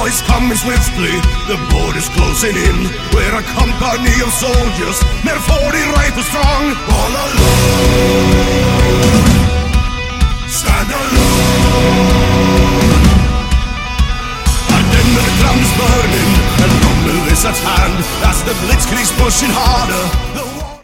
is coming swiftly, the border's closing in. We're a company of soldiers, med 40 rifles strong. All alone, stand alone. Our dimmer drums burning, and rumble is at hand as the blitzkrieg's pushing harder.